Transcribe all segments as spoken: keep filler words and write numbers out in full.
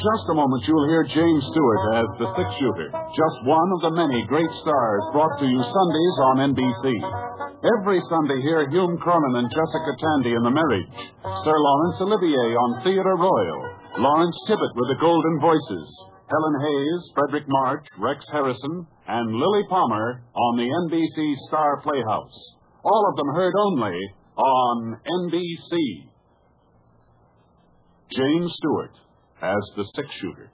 just a moment, you'll hear James Stewart as the six-shooter, just one of the many great stars brought to you Sundays on N B C. Every Sunday, hear Hume Cronin and Jessica Tandy in The Marriage, Sir Laurence Olivier on Theatre Royal, Lawrence Tibbett with the Golden Voices, Helen Hayes, Frederick March, Rex Harrison, and Lily Palmer on the N B C Star Playhouse. All of them heard only on N B C. James Stewart as the six-shooter.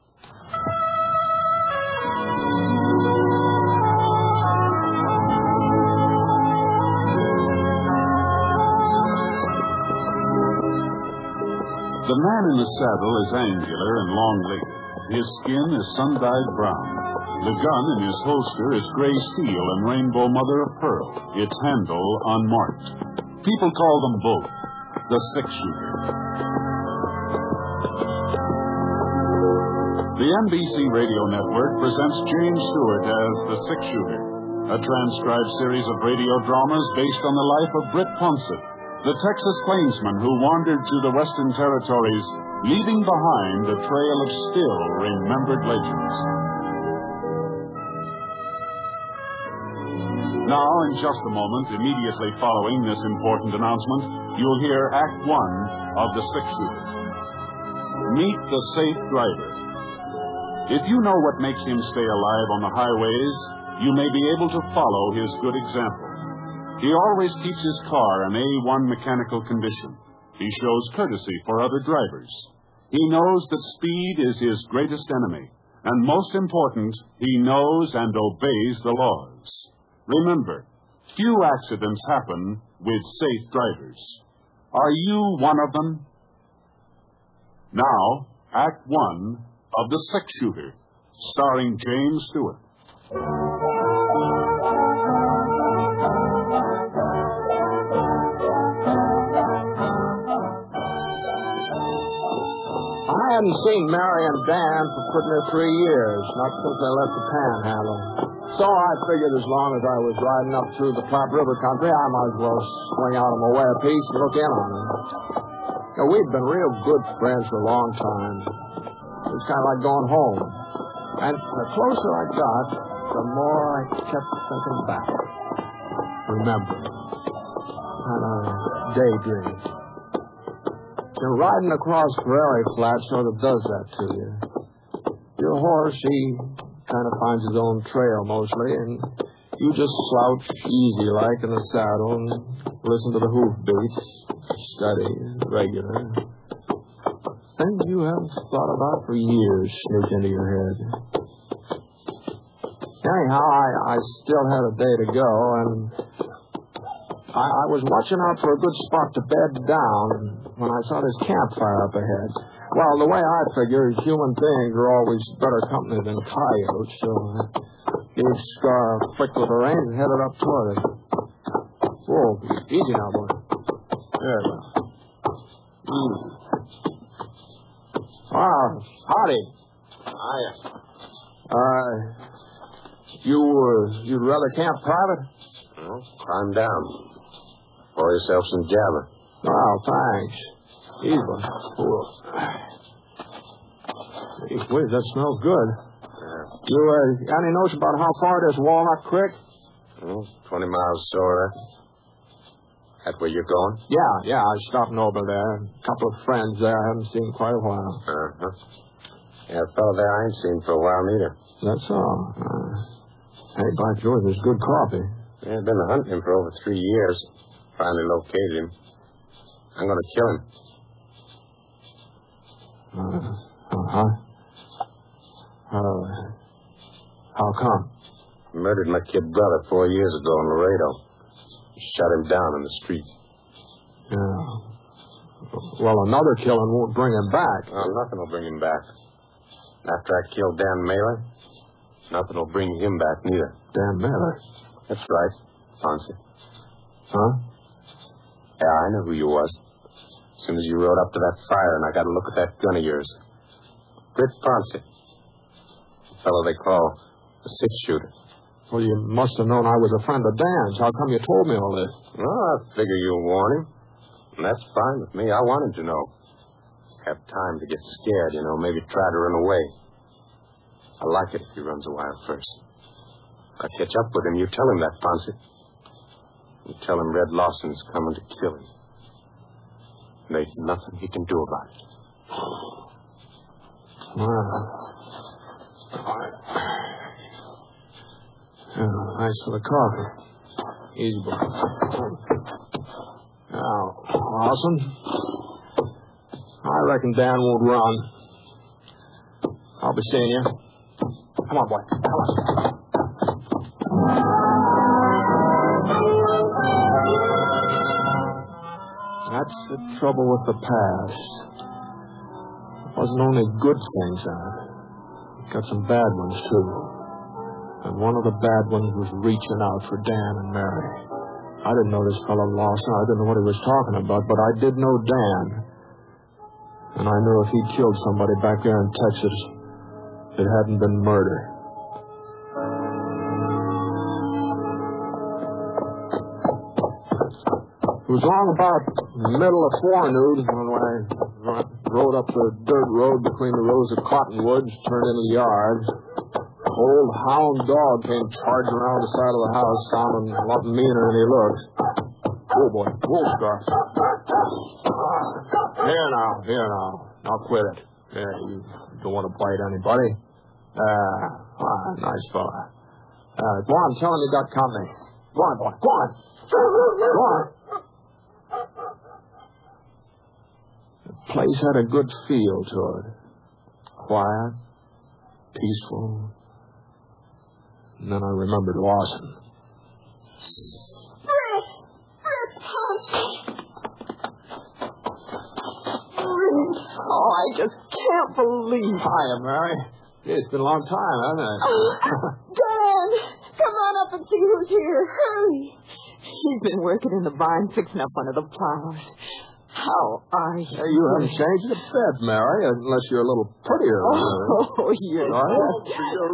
The man in the saddle is angular and long-legged. His skin is sun-dyed brown. The gun in his holster is gray steel and rainbow mother-of-pearl, its handle unmarked. People call them both the six-shooter. The N B C Radio Network presents James Stewart as the six-shooter, a transcribed series of radio dramas based on the life of Britt Ponsett, the Texas plainsman who wandered through the Western Territories, leaving behind a trail of still remembered legends. Now, in just a moment, immediately following this important announcement, you'll hear Act One of The Six-Shooter. Meet the Safe Driver. If you know what makes him stay alive on the highways, you may be able to follow his good example. He always keeps his car in A one mechanical condition. He shows courtesy for other drivers. He knows that speed is his greatest enemy. And most important, he knows and obeys the laws. Remember, few accidents happen with safe drivers. Are you one of them? Now, Act One of The Six-Shooter, starring James Stewart. I hadn't seen Mary and Dan for pretty near three years, not since they left the Panhandle. So I figured as long as I was riding up through the Platte River country, I might as well swing out of my way a piece and look in on them. You know, we'd been real good friends for a long time. It was kind of like going home. And the closer I got, the more I kept thinking back. Remember. Kind of daydream. You know, riding across prairie flat sort of does that to you. Your horse, he kind of finds his own trail mostly, and you just slouch easy-like in the saddle and listen to the hoof beats, steady, regular. Things you haven't thought about for years sneak into your head. Anyhow, I, I still had a day to go, and I, I was watching out for a good spot to bed down when I saw this campfire up ahead. Well, the way I figure is human beings are always better company than coyotes, so I gave Scar a flick with the reins and headed up toward it. Whoa, easy now, boy. There we go. Easy. Ah, howdy. Hiya. Uh, you, uh, you'd rather camp private? Well, climb down. Pour yourself some java. Oh, thanks. Easy, boy. Hey, wait, that smells good. Yeah. You, uh, any notion about how far it is Walnut Creek? Well, twenty miles short. That where you're going? Yeah, yeah, I was stopping over there. A couple of friends there I haven't seen in quite a while. Uh-huh. Yeah, a fellow there I ain't seen for a while neither. That's all. Uh, hey, by George, there's good coffee. Yeah, I've been hunting him for over three years. Finally located him. I'm going to kill him. Uh, uh-huh. Uh, how come? Murdered my kid brother four years ago in Laredo. Shot him down in the street. Yeah. Well, another killing won't bring him back. Oh, nothing will bring him back. After I killed Dan Mailer, nothing will bring him back neither. Dan Mailer? That's right, Ponce. Huh? Yeah, I know who you was. As soon as you rode up to that fire and I got a look at that gun of yours. Britt Ponce. The fellow they call the six-shooter. Well, you must have known I was a friend of Dan's. How come you told me all this? Well, I figure you'll warn him. And that's fine with me. I want him to know. Have time to get scared, you know, maybe try to run away. I like it if he runs a while first. If I catch up with him, you tell him that, Ponce. You tell him Red Lawson's coming to kill him. And there's nothing he can do about it. Well, yeah, thanks for the coffee. Easy, boy. Now, Lawson, I reckon Dan won't run. I'll be seeing you. Come on, boy. Come on. That's the trouble with the past. It wasn't only good things in it. It got some bad ones, too. And one of the bad ones was reaching out for Dan and Mary. I didn't know this fellow Lawson. I didn't know what he was talking about, but I did know Dan. And I knew if he'd killed somebody back there in Texas, it hadn't been murder. It was long about the middle of forenoon when I rode up the dirt road between the rows of cottonwoods, turned into the yard. Old hound dog came charging around the side of the house, sounding a lot meaner than he looked. Oh, boy. Wolfstar. Here now, here now. Now quit it. Yeah, you don't want to bite anybody. Ah, ah nice fella. Uh, go on, tell him you got company. Go on, boy. Go on. Go on. The place had a good feel to it. Quiet, peaceful. And then I remembered Lawson. Britt! Britt Ponce! Britt! Oh, I just can't believe it. Hiya, Mary. Gee, it's been a long time, hasn't it? Oh, Dan! Come on up and see who's here. Hurry! He's been working in the barn fixing up one of the plows. How are you? Hey, you haven't changed a bit, Mary, unless you're a little prettier. Oh, you're... Oh,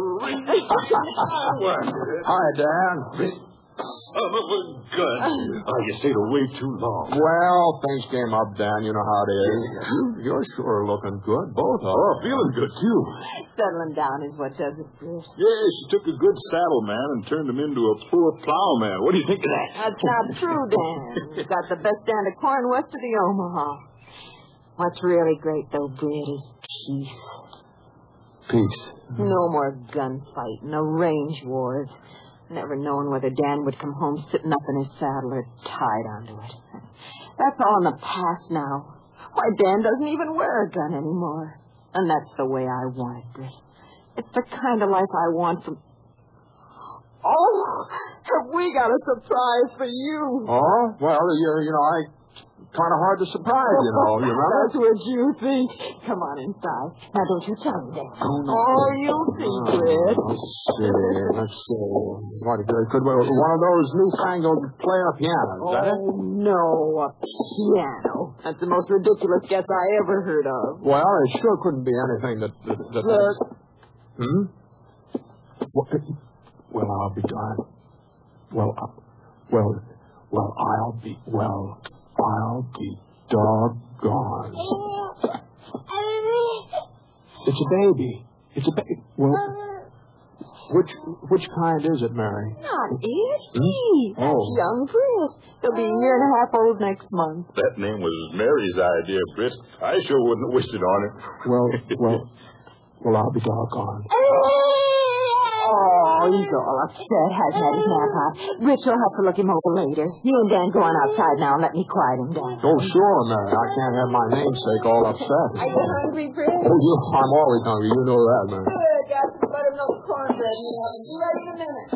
Hi, Dan. Oh, good. Oh, you stayed away too long. Well, things came up, Dan. You know how it is. You're sure looking good, both of Oh, you. feeling good, too. Settling down is what does it, Britt. Yeah, she took a good saddle man and turned him into a poor plowman. What do you think of that? That's not true, Dan. You've got the best stand of corn west of the Omaha. What's really great, though, Britt, is peace. Peace. No more gunfight, no range wars. Never knowing whether Dan would come home sitting up in his saddle or tied onto it. That's all in the past now. Why, Dan doesn't even wear a gun anymore. And that's the way I want it, Britt. It's the kind of life I want from... Oh, have we got a surprise for you? Oh, well, you, you know, I... Kind of hard to surprise, you know. You remember? That's what you think. Come on inside. Now, don't you tell me that. Oh, no. Oh, you'll see, Britt. Let's see. Let's see. What, could we, one of those newfangled player pianos, is that it? Oh, no, a piano. That's the most ridiculous guess I ever heard of. Well, it sure couldn't be anything that... that, that Look. Hmm? What, well, I'll be darned. Well, uh, well, well, I'll be... Well... I'll be doggone. It's a baby. It's a baby. Well, which which kind is it, Mary? Not it. Hmm? He. That's Oh. young Britt. He'll be a year and a half old next month. That name was Mary's idea, Britt. I sure wouldn't have wished it on it. Well, well, well, I'll be doggone. Oh, he's all upset. Hasn't had his nap out. Rich will have to look him over later. You and Dan go on outside now and let me quiet him down. Oh, sure, Mary. I can't have my namesake all upset. Are you hungry, Britt? Oh, you, I'm always hungry. You know that, Mary. Good. Got some buttermilk cornbread in the oven. Be ready in a minute.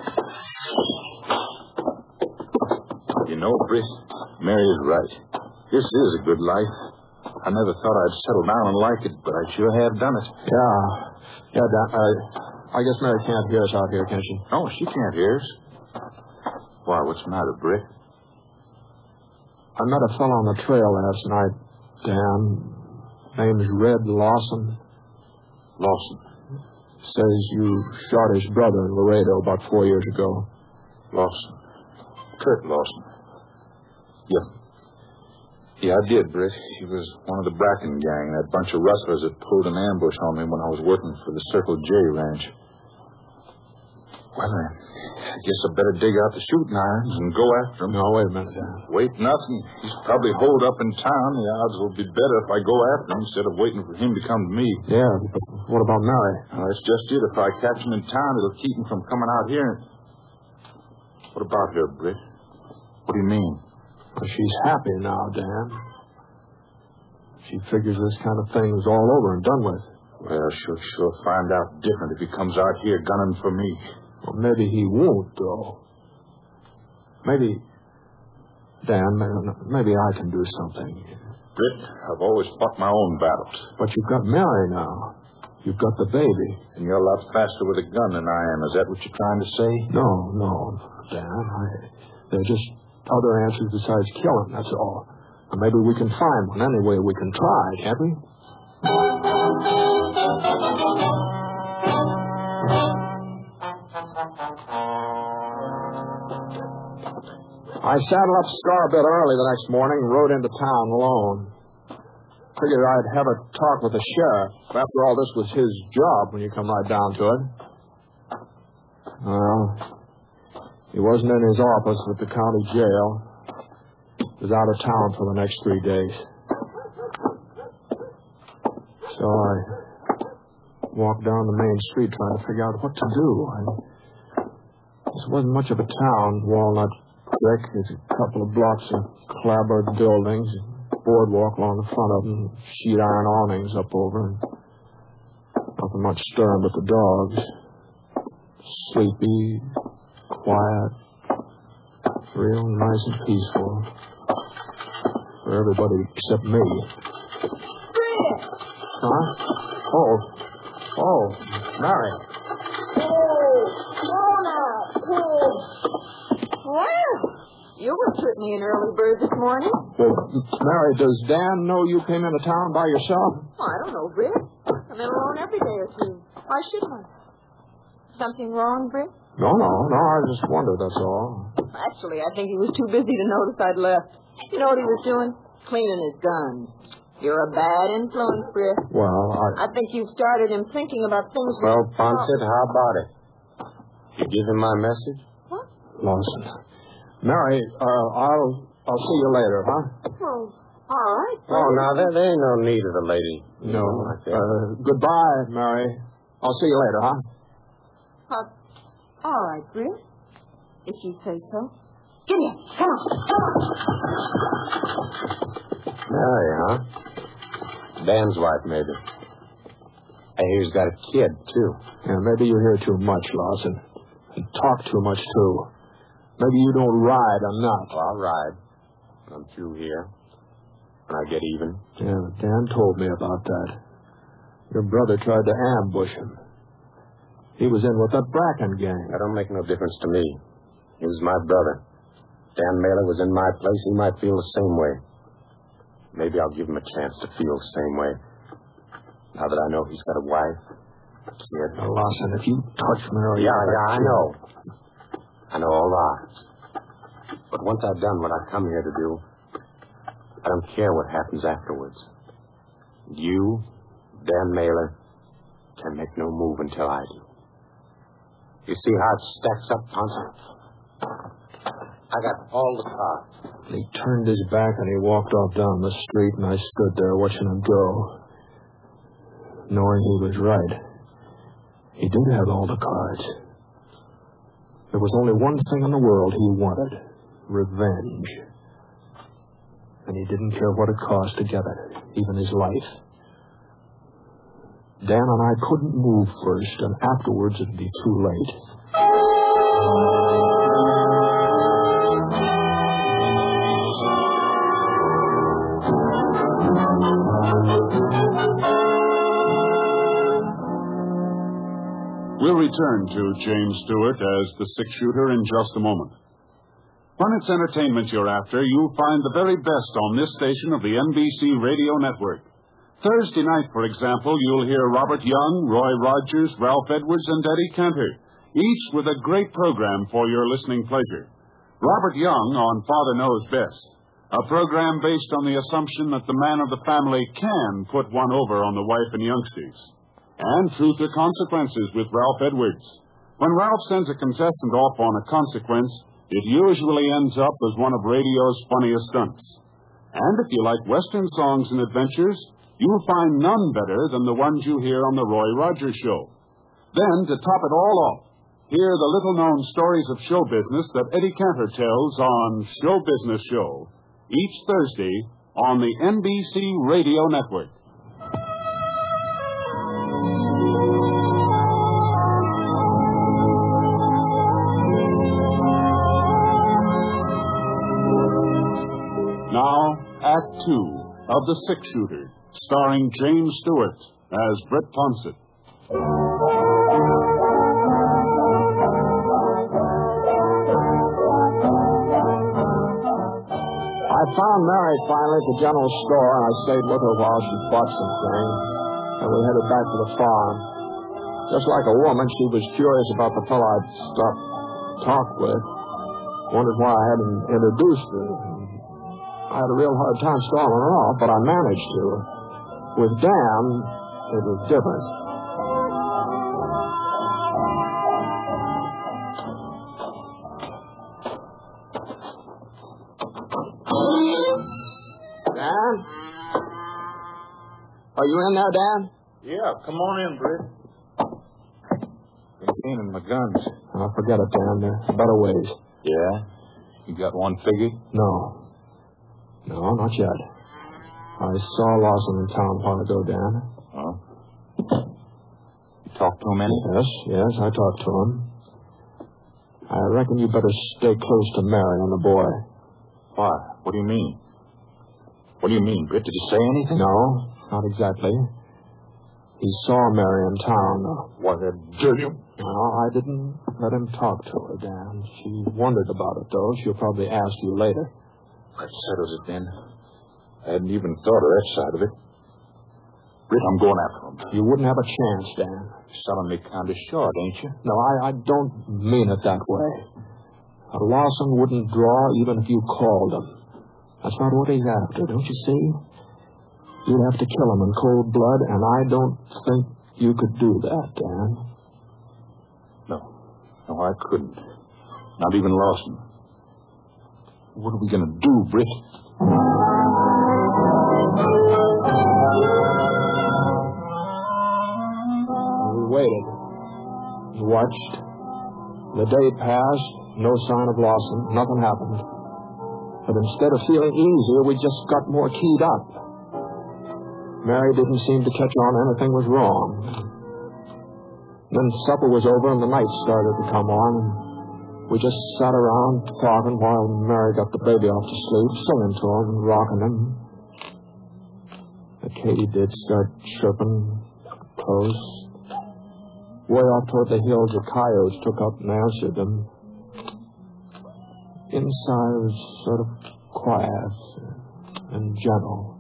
You know, Britt, Mary is right. This is a good life. I never thought I'd settle down and like it, but I sure have done it. Yeah. Yeah, Dan, uh, I guess Mary can't hear us out here, can she? No, she can't hear us. Why, what's the matter, Britt? I met a fellow on the trail last night, Dan. Name's Red Lawson. Lawson. Says you shot his brother in Laredo about four years ago. Lawson. Kurt Lawson. Yeah. Yeah, I did, Britt. He was one of the Bracken gang, that bunch of rustlers that pulled an ambush on me when I was working for the Circle J ranch. Well, I guess I better dig out the shooting irons and go after him. No, wait a minute, Dan. Wait nothing. He's probably holed up in town. The odds will be better if I go after him instead of waiting for him to come to me. Yeah, but what about Mary? Well, that's just it. If I catch him in town, it'll keep him from coming out here. What about her, Britt? What do you mean? Well, she's happy now, Dan. She figures this kind of thing is all over and done with. Well, she'll sure find out different if he comes out here gunning for me. Well, maybe he won't, though. Maybe, Dan, maybe I can do something. Britt, I've always fought my own battles. But you've got Mary now. You've got the baby. And you're a lot faster with a gun than I am. Is that what you're trying to say? No, no, Dan. I, they're just other answers besides killing, that's all. And maybe we can find one. Anyway, we can try, can't we? I saddled up Scar a bit early the next morning and rode into town alone. Figured I'd have a talk with the sheriff. After all, this was his job when you come right down to it. Well, he wasn't in his office at the county jail. He was out of town for the next three days. So I walked down the main street trying to figure out what to do. I, this wasn't much of a town. Walnut Creek is a couple of blocks of clapboard buildings, boardwalk along the front of them, sheet iron awnings up over, and nothing much stirring but the dogs. Sleepy, quiet, real nice and peaceful for everybody except me. Huh? Oh. Oh, Mary. Oh, Mona. Oh. Well, you were certainly an early bird this morning. Well, Mary, does Dan know you came into town by yourself? Oh, I don't know, Britt. I'm in alone every day or two. Why should I? Something wrong, Britt? No, no, no. I just wondered, that's all. Actually, I think he was too busy to notice I'd left. You know what he was doing? Cleaning his guns. You're a bad influence, Britt. Well, I... I think you've started him thinking about things... Well, Ponset, how about it? You give him my message? What? Lawson. Mary, uh, I'll I'll see you later, huh? Well, all right. Oh, now, there, there ain't no need of the lady. No. Like that. Uh, goodbye, Mary. I'll see you later, huh? Uh, all right, Britt. If you say so. Give me it. Come on. Come on. Mary, huh? Dan's wife, maybe. I hear he's got a kid, too. Yeah, maybe you hear too much, Lawson. And talk too much, too. Maybe you don't ride enough. Well, I'll ride. I'm through here. When I get even. Yeah, Dan told me about that. Your brother tried to ambush him. He was in with that Bracken gang. That don't make no difference to me. He was my brother. Dan Mailer was in my place. He might feel the same way. Maybe I'll give him a chance to feel the same way. Now that I know he's got a wife, a kid. Now, Lawson, if you touch Mary... Yeah, yeah, I know. I know all that. But once I've done what I come here to do, I don't care what happens afterwards. You, Dan Mailer, can make no move until I do. You see how it stacks up, Ponce? I got all the cards. He turned his back and he walked off down the street, and I stood there watching him go, knowing he was right. He did have all the cards. There was only one thing in the world he wanted: revenge. And he didn't care what it cost to get it, even his life. Dan and I couldn't move first, and afterwards it'd be too late. We'll return to James Stewart as the six-shooter in just a moment. When it's entertainment you're after, you'll find the very best on this station of the N B C Radio Network. Thursday night, for example, you'll hear Robert Young, Roy Rogers, Ralph Edwards, and Eddie Cantor, each with a great program for your listening pleasure. Robert Young on Father Knows Best. A program based on the assumption that the man of the family can put one over on the wife and youngsters. And Truth or Consequences with Ralph Edwards. When Ralph sends a contestant off on a consequence, it usually ends up as one of radio's funniest stunts. And if you like Western songs and adventures, you'll find none better than the ones you hear on the Roy Rogers Show. Then, to top it all off, hear the little-known stories of show business that Eddie Cantor tells on Show Business Show, each Thursday on the N B C Radio Network. Now, Act Two of The Six Shooter, starring James Stewart as Britt Ponsett. I found Mary finally at the general store, and I stayed with her while she bought some things, and we headed back to the farm. Just like a woman, she was curious about the fellow I'd stopped to talk with, wondered why I hadn't introduced her. I had a real hard time stalling her off, but I managed to. With Dan, it was different. Dan? Are you in there, Dan? Yeah, come on in, Britt. Been cleaning my guns. Oh, forget it, Dan. There's better ways. Yeah? You got one figured? No. No, not yet. I saw Lawson in town a while ago, Dan. Oh? You talked to him any? Yes, yes, I talked to him. I reckon you better stay close to Mary and the boy. Why? What do you mean? What do you mean, Britt? Did he say anything? No, not exactly. He saw Mary in town. What, did you? No, I didn't let him talk to her, Dan. She wondered about it, though. She'll probably ask you later. That settles it, then. I hadn't even thought of that side of it. Britt, I'm going after him. You wouldn't have a chance, Dan. You're selling me kind of short, ain't you? No, I, I don't mean it that way. A Lawson wouldn't draw even if you called him. That's not what he's after, don't you see? You'd have to kill him in cold blood, and I don't think you could do that, Dan. No. No, I couldn't. Not even Lawson. What are we going to do, Britt? We waited. We watched. The day passed. No sign of Lawson. Nothing happened. But instead of feeling easier, we just got more keyed up. Mary didn't seem to catch on anything was wrong. Then supper was over and the night started to come on. And we just sat around talking while Mary got the baby off to sleep, singing to him and rocking him. The katydids start chirping close. Way off toward the hills, the coyotes took up and answered them. Inside was sort of quiet and gentle.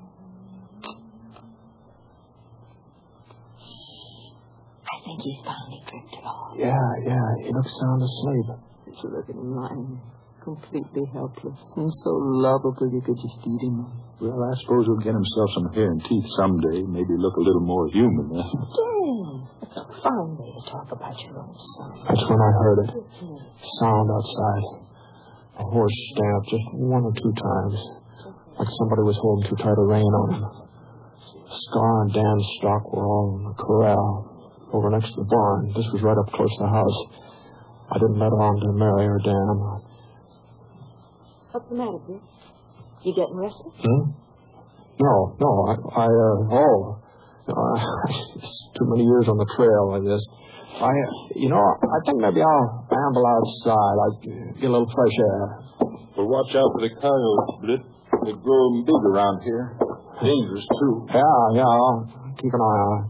I think he's finally drifted off. Yeah, yeah, he looks sound asleep. He's looking lying, completely helpless, and so lovable you could just eat him. Well, I suppose he'll get himself some hair and teeth someday. Maybe look a little more human, eh? Dan, it's a fine way to talk about your own son. That's when I heard it. Sound outside. A horse stamped just one or two times, like somebody was holding too tight a rein on him. Scar and Dan's stock were all in the corral over next to the barn. This was right up close to the house. I didn't let on to Mary or Dan. What's the matter, Britt? You getting restless? Hmm? No, no, I, I uh, oh, uh, it's too many years on the trail, I guess. I, you know, I think maybe I'll amble outside. I'll get a little fresh air. Well, watch out for the coyotes, Britt. They grow big around here. Dangerous, too. Yeah, yeah, I'll keep an eye on it.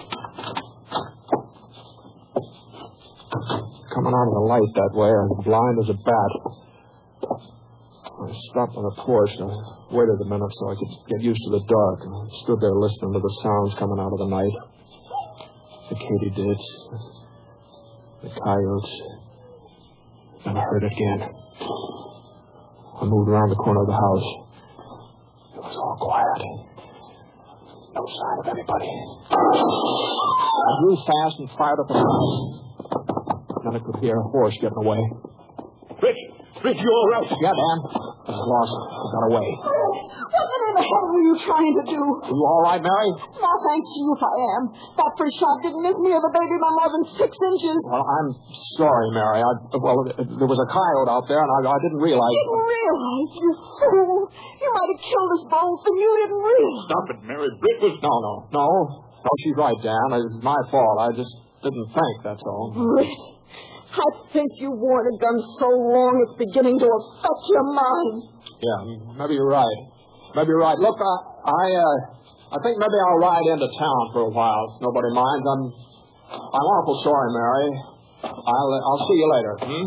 Coming out of the light that way, I'm blind as a bat. I stopped on the porch and I waited a minute so I could get used to the dark. And I stood there listening to the sounds coming out of the night. The katydids, the coyotes, and I heard it again. I moved around the corner of the house. It was all quiet. No sign of anybody. I drew fast and fired at the house. Then I could hear a horse getting away. Rick! Rick, you all right? Yeah, Dan. I was lost. I got away. What in the hell were you trying to do? Are you all right, Mary? No, thanks to you if I am. That first shot didn't miss me or the baby by more than six inches. Well, I'm sorry, Mary. I, well, there was a coyote out there, and I, I didn't realize... Didn't realize, you fool. You might have killed us both, and you didn't realize. Stop it, Mary. Rick was... No, no, no. No, she's right, Dan. It was my fault. I just didn't think, that's all. Rick, I think you've worn a gun so long it's beginning to affect your mind. Yeah, maybe you're right. Maybe you're right. Look, I, I, uh, I think maybe I'll ride into town for a while. If nobody minds. I'm, I'm awful sorry, Mary. I'll, I'll see you later. Hmm?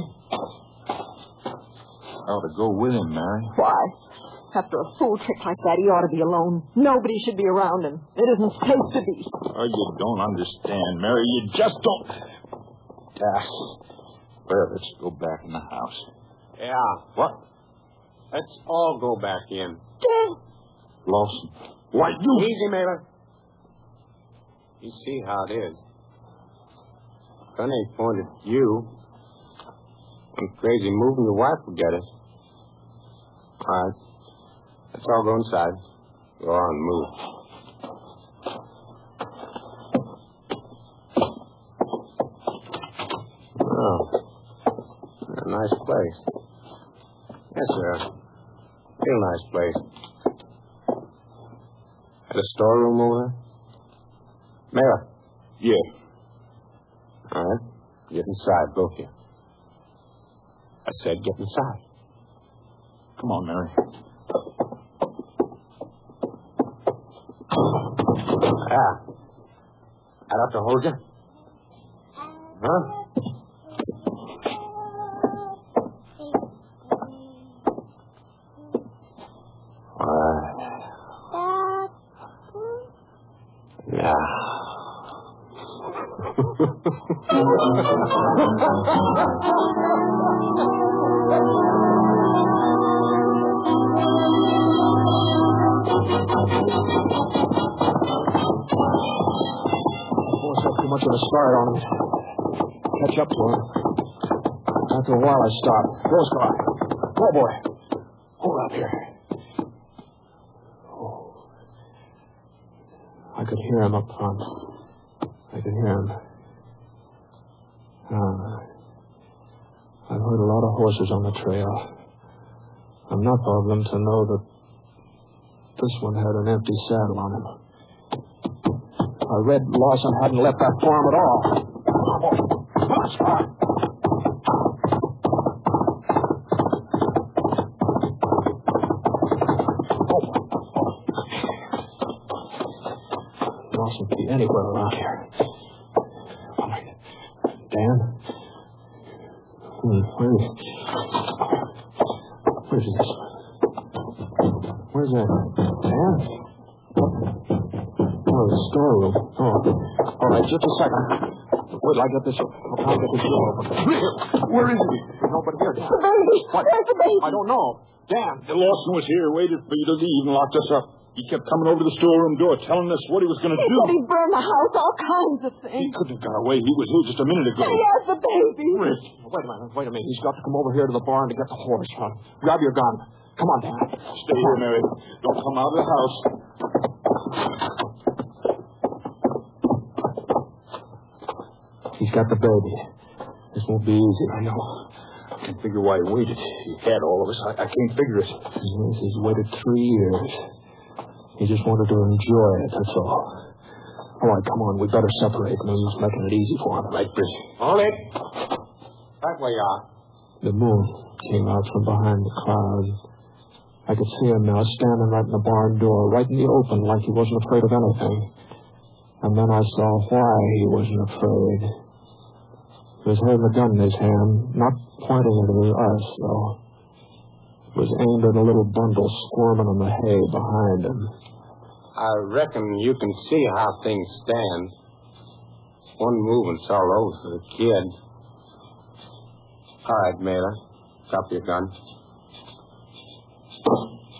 I ought to go with him, Mary. Why? After a fool trick like that, he ought to be alone. Nobody should be around him. It isn't safe to be. Oh, you don't understand, Mary. You just don't... Ah. Well, let's go back in the house. Yeah. What? Let's all go back in. Dad. Lawson. Why, you... Easy, Mailer. You see how it is. Gun ain't pointed at you. One crazy move and your wife will get it. All right. Let's all go inside. Go on, move. Oh, a nice place. Yes, sir. Real nice place. Had a storeroom over there? Mara. Yeah. All right. Get inside, both of you. I said get inside. Come on, Mary. Ah. I'd have to hold you? Huh? Much of a start on him. Catch up to him. After a while, I stopped. Go, Scar. Go, boy. Hold up here. Oh. I could hear him up front. I could hear him. Ah. I've heard a lot of horses on the trail. Enough of them to know that this one had an empty saddle on him. I read Lawson hadn't left that farm at all. Come on, Scar. Lawson could be anywhere around here. All right. Dan? Hmm, where is Where's this? Where's that? Dan? Oh, the storeroom. Oh. All right, just a second. Wait till I get this... I'll try to get this door open. Where is he? There's nobody here, Dan. The baby. What? Where's the baby? I don't know. Dan. Lawson was here, waited for you to leave, and locked us up. He kept coming over to the storeroom door, telling us what he was going to He do. said he'd burn the house, all kinds of He things. couldn't have got away. He was here just a minute ago. And he has the baby. Rick. Wait a minute. Wait a minute. He's got to come over here to the barn to get the horse. Huh? Grab your gun. Come on, Dan. Stay here, Mary. Don't come out of the house. He's got the baby. This won't be easy. I know. I can't figure why he waited. He had all of us. I, I can't figure it. Yes, he's waited three years. He just wanted to enjoy it, that's all. All right, come on. We better separate. No use making it easy for him. Right, Britt. Hold it. Right where you are. The moon came out from behind the cloud. I could see him now standing right in the barn door, right in the open, like he wasn't afraid of anything. And then I saw why he wasn't afraid. He was holding a gun in his hand, not pointing it at us, though. It was aimed at a little bundle squirming in the hay behind him. I reckon you can see how things stand. One move and it's all over for the kid. All right, Mailer. Drop your gun.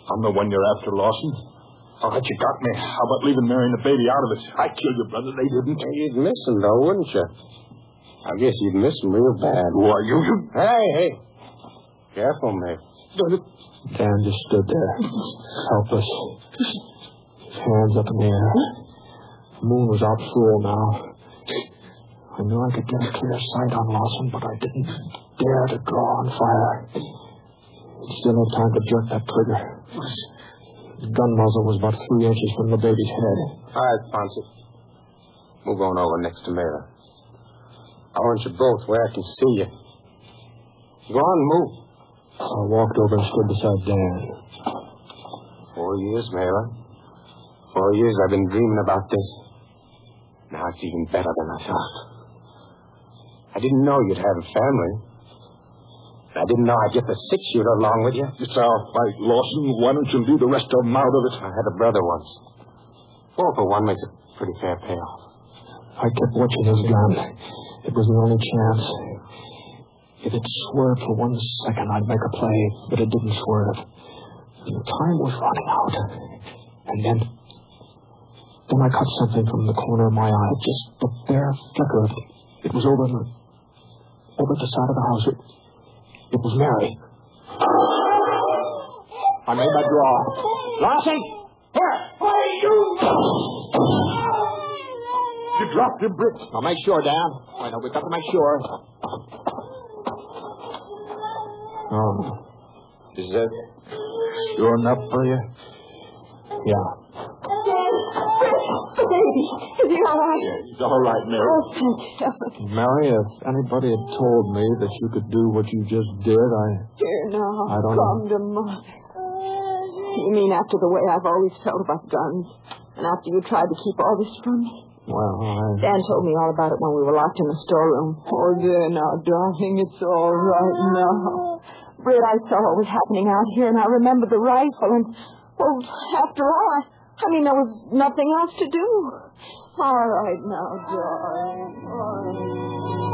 I'm the one you're after, Lawson. All right, you got me. How about leaving Mary and the baby out of it? I killed your brother. They didn't. Hey, you'd miss him, though, wouldn't you? I guess you'd miss him real bad. Who are you? Hey, hey. Careful, mate. Dan just stood there, helpless, hands up in the air. The moon was out full now. I knew I could get a clear sight on Lawson, but I didn't dare to draw on fire. He'd still had time to jerk that trigger. The gun muzzle was about three inches from the baby's head. All right, Ponce. Move on over next to Mela. I want you both where I can see you. Go on, move. I walked over and stood beside Dan. Four years, Mela. Four years I've been dreaming about this. Now it's even better than I thought. I didn't know you'd have a family. I didn't know I'd get the six-shooter along with you. It's our fight, Lawson. Why don't you leave the rest of them out of it? I had a brother once. Four for one makes a pretty fair payoff. I kept watching his gun. It was the only chance. If it swerved for one second, I'd make a play, but it didn't swerve. And the time was running out. And then... Then I caught something from the corner of my eye, just the bare flicker of it. It was over the... over at the side of the house. It, it was Mary. I made my draw. Lawson! Here! Why, you... You dropped your brick. I'll make sure, Dan. Wait, no, we've got to make sure. Oh. Is that sure enough for you? Yeah. The baby. Is he all right? Yeah, he's all right, Mary. Oh, thank heaven. Mary, if anybody had told me that you could do what you just did, I... Dear, now, I don't come know. to mother. You mean after the way I've always felt about guns? And after you tried to keep all this from me? Well, I... Dan told me all about it when we were locked in the storeroom. Oh, there now, darling, it's all right now. Britt, I saw what was happening out here, and I remembered the rifle, and, well, after all, I, I mean, there was nothing else to do. All right now, darling. All right.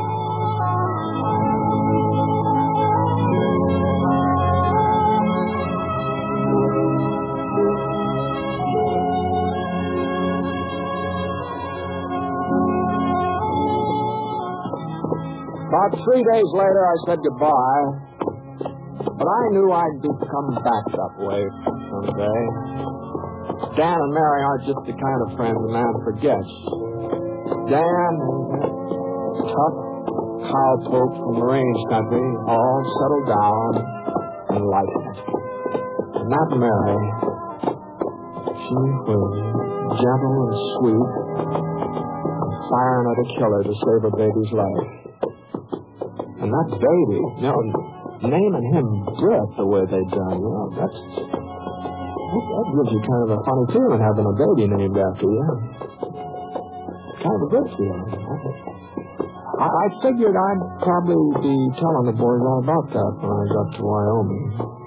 About three days later, I said goodbye. But I knew I'd be coming back that way someday. Dan and Mary aren't just the kind of friend a man forgets. Dan and that tough cowpoke from the range country all settled down and liked it. And that Mary, she was gentle and sweet, and firing at a killer to save a baby's life. And that baby, you know, naming him Britt the way they done, you know, that's, that, that gives you kind of a funny feeling having a baby named after you. Kind of a good feeling. I, I figured I'd probably be telling the boys all about that when I got to Wyoming.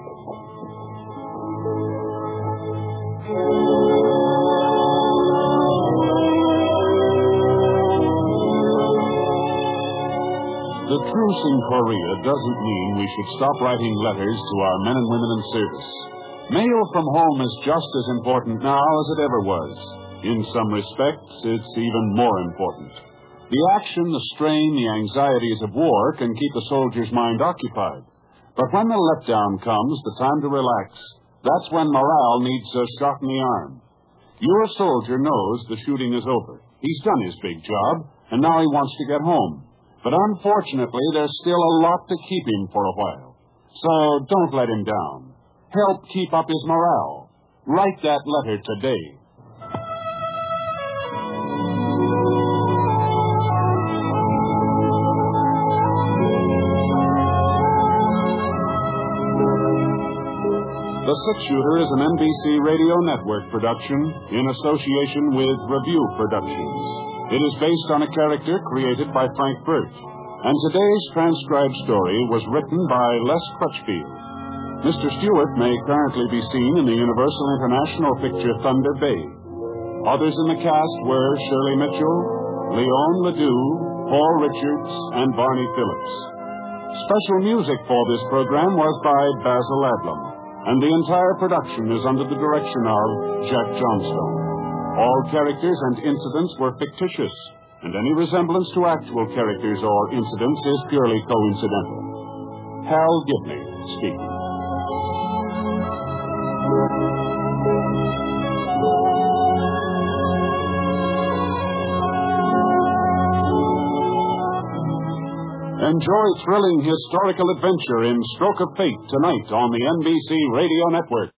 The truce in Korea doesn't mean we should stop writing letters to our men and women in service. Mail from home is just as important now as it ever was. In some respects, it's even more important. The action, the strain, the anxieties of war can keep a soldier's mind occupied. But when the letdown comes, the time to relax, that's when morale needs a shot in the arm. Your soldier knows the shooting is over. He's done his big job, and now he wants to get home. But unfortunately, there's still a lot to keep him for a while. So don't let him down. Help keep up his morale. Write that letter today. The Six Shooter is an N B C Radio Network production in association with Review Productions. It is based on a character created by Frank Birch, and today's transcribed story was written by Les Crutchfield. Mister Stewart may currently be seen in the Universal International picture Thunder Bay. Others in the cast were Shirley Mitchell, Leon Ledoux, Paul Richards, and Barney Phillips. Special music for this program was by Basil Adlam. and the entire production is under the direction of Jack Johnstone. All characters and incidents were fictitious, and any resemblance to actual characters or incidents is purely coincidental. Hal Gibney speaking. Enjoy thrilling historical adventure in Stroke of Fate tonight on the N B C Radio Network.